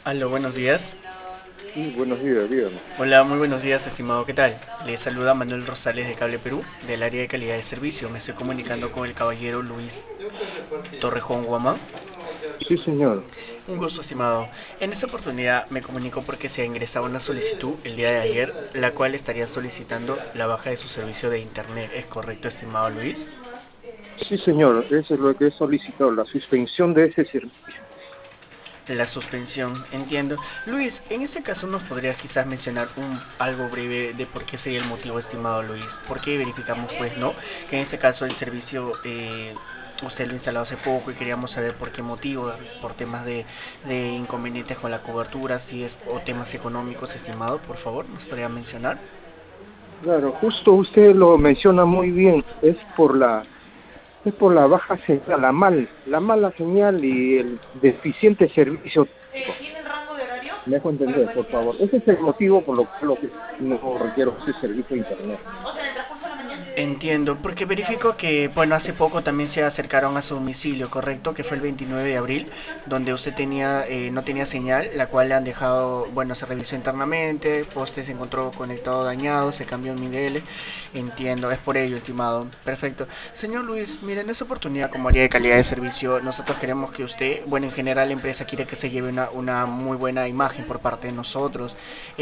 Aló, buenos días. Sí, buenos días, dígame. Hola, muy buenos días, estimado. ¿Qué tal? Le saluda Manuel Rosales de Cable Perú, del área de calidad de servicio. Me estoy comunicando con el caballero Luis Torrejón Guamán. Sí, señor. Un gusto, estimado. En esta oportunidad me comunico porque se ha ingresado una solicitud el día de ayer, la cual estaría solicitando la baja de su servicio de internet. ¿Es correcto, estimado Luis? Sí, señor. Eso es lo que he solicitado, la suspensión de ese servicio. La suspensión, entiendo. Luis, en este caso nos podrías quizás mencionar algo breve de por qué sería el motivo, estimado Luis. ¿Por qué verificamos, pues, no? Que en este caso el servicio usted lo ha instalado hace poco y queríamos saber por qué motivo, por temas de inconvenientes con la cobertura, si es o temas económicos, estimado, por favor, nos podría mencionar. Claro, justo usted lo menciona muy bien. Es por la baja señal, la mala señal y el deficiente servicio técnico. ¿Tiene el rango de horario Me dejo para entender, poder por ingresar? favor. Ese es el motivo por lo que no requiero ese servicio de internet. O sea, en el transcurso de la mañana. Entiendo, porque verifico que, bueno, hace poco también se acercaron a su domicilio, ¿correcto? Que fue el 29 de abril, donde usted tenía, no tenía señal, la cual le han dejado, bueno, se revisó internamente, poste se encontró conectado dañado, se cambió en Miguel, entiendo, es por ello, estimado. Perfecto. Señor Luis, mire, en esta oportunidad como área de calidad de servicio, nosotros queremos que usted, bueno, en general la empresa quiere que se lleve una muy buena imagen por parte de nosotros.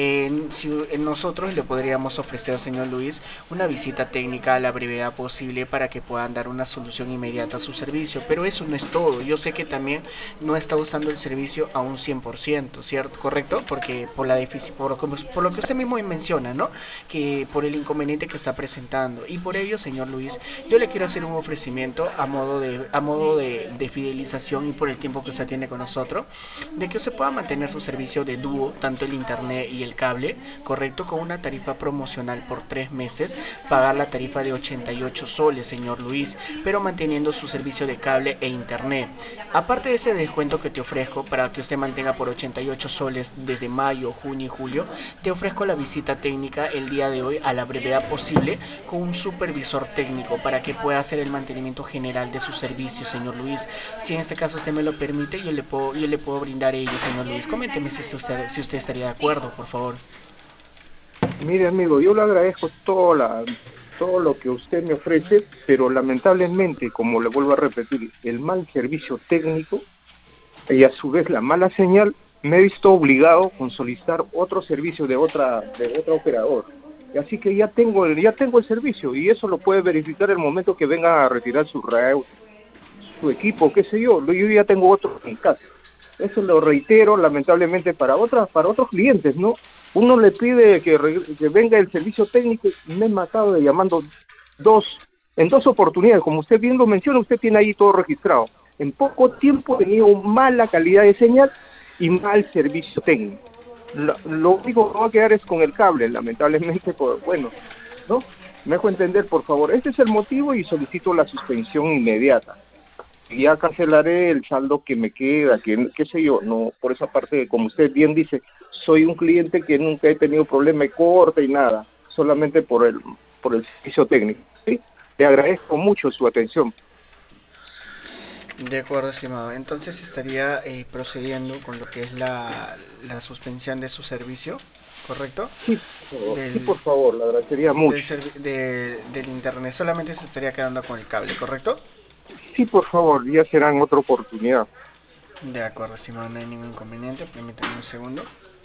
Si nosotros le podríamos ofrecer, señor Luis, una visita técnica a la brevedad posible para que puedan dar una solución inmediata a su servicio. Pero eso no es todo. Yo sé que también no está usando el servicio a un 100%, ¿cierto? ¿Correcto? Porque por lo que usted mismo menciona, ¿no? Que por el inconveniente que está presentando. Y por ello, señor Luis, yo le quiero hacer un ofrecimiento a modo de fidelización y por el tiempo que usted tiene con nosotros, de que usted pueda mantener su servicio de dúo, tanto el internet y el cable, correcto, con una tarifa promocional por 3 meses, pagar la tarifa de 88 soles, señor Luis, pero manteniendo su servicio de cable e internet. Aparte de ese descuento que te ofrezco para que usted mantenga por 88 soles desde mayo, junio y julio, te ofrezco la visita técnica el día de hoy a la brevedad posible con un supervisor técnico para que pueda hacer el mantenimiento general de su servicio, señor Luis. Si en este caso usted me lo permite, yo le puedo brindar ello, señor Luis. Coménteme si usted estaría de acuerdo, por favor. Mire, amigo, yo le agradezco todo lo que usted me ofrece, pero lamentablemente, como le vuelvo a repetir, el mal servicio técnico y a su vez la mala señal, me he visto obligado con solicitar otro servicio de otro operador. Y así que ya tengo el servicio y eso lo puede verificar el momento que venga a retirar su router, su equipo, qué sé yo ya tengo otro en casa. Eso lo reitero lamentablemente para otros clientes, ¿no? Uno le pide que venga el servicio técnico, me he matado de llamando dos, en dos oportunidades, como usted bien lo menciona, usted tiene ahí todo registrado. En poco tiempo he tenido mala calidad de señal y mal servicio técnico. Lo único que va a quedar es con el cable, lamentablemente, pues, bueno, ¿no? Me dejo entender, por favor. Este es el motivo y solicito la suspensión inmediata. Y ya cancelaré el saldo que me queda, que qué sé yo, no, por esa parte, como usted bien dice, soy un cliente que nunca he tenido problema de corte y nada, solamente por el servicio técnico, ¿sí? Le agradezco mucho su atención. De acuerdo, estimado. Entonces estaría procediendo con lo que es la suspensión de su servicio, ¿correcto? Sí, Del, por favor, le agradecería mucho. del internet. Solamente se estaría quedando con el cable, ¿correcto? Sí, por favor, ya será en otra oportunidad. De acuerdo, estimado, no hay ningún inconveniente. Permítame un segundo.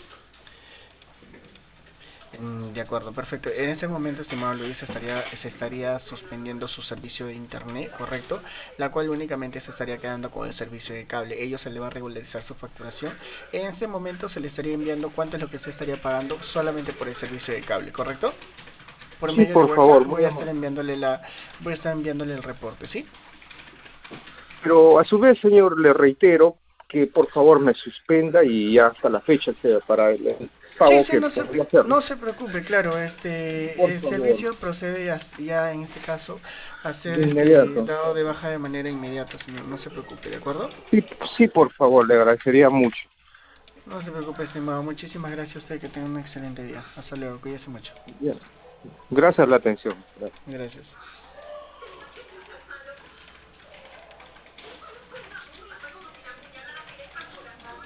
De acuerdo, perfecto. En ese momento, estimado Luis, se estaría suspendiendo su servicio de internet, ¿correcto? La cual únicamente se estaría quedando con el servicio de cable. Ellos se le va a regularizar su facturación. En ese momento se le estaría enviando cuánto es lo que se estaría pagando solamente por el servicio de cable, ¿correcto? Por Sí, medio de por favor, WhatsApp muy amable. voy a estar enviándole el reporte, ¿sí? Pero a su vez, señor, le reitero que por favor me suspenda y ya hasta la fecha sea para el Sí, pago sí, que no se, podría hacerlo. no se preocupe, claro, Por el favor, servicio procede ya en este caso a ser de inmediato. dado de baja de manera inmediata, señor, no se preocupe, ¿de acuerdo? Sí, sí, por favor, le agradecería mucho. No se preocupe, estimado, muchísimas gracias a usted, que tenga un excelente día. Hasta luego, cuídese mucho. Bien. Gracias por la atención. Gracias. Gracias.